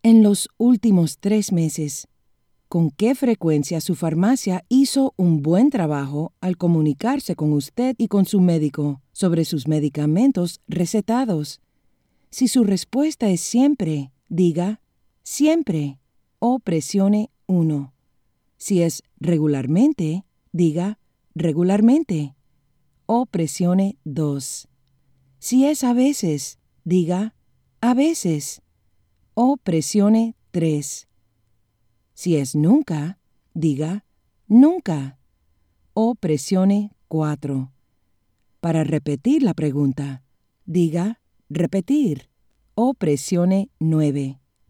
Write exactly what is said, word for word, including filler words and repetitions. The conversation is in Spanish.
En los últimos tres meses, ¿con qué frecuencia su farmacia hizo un buen trabajo al comunicarse con usted y con su médico sobre sus medicamentos recetados? Si su respuesta es siempre, diga siempre o presione uno. Si es regularmente, diga regularmente o presione dos. Si es a veces, diga a veces o presione tres. Si es nunca, diga nunca o presione cuatro. Para repetir la pregunta, diga repetir o presione nueve.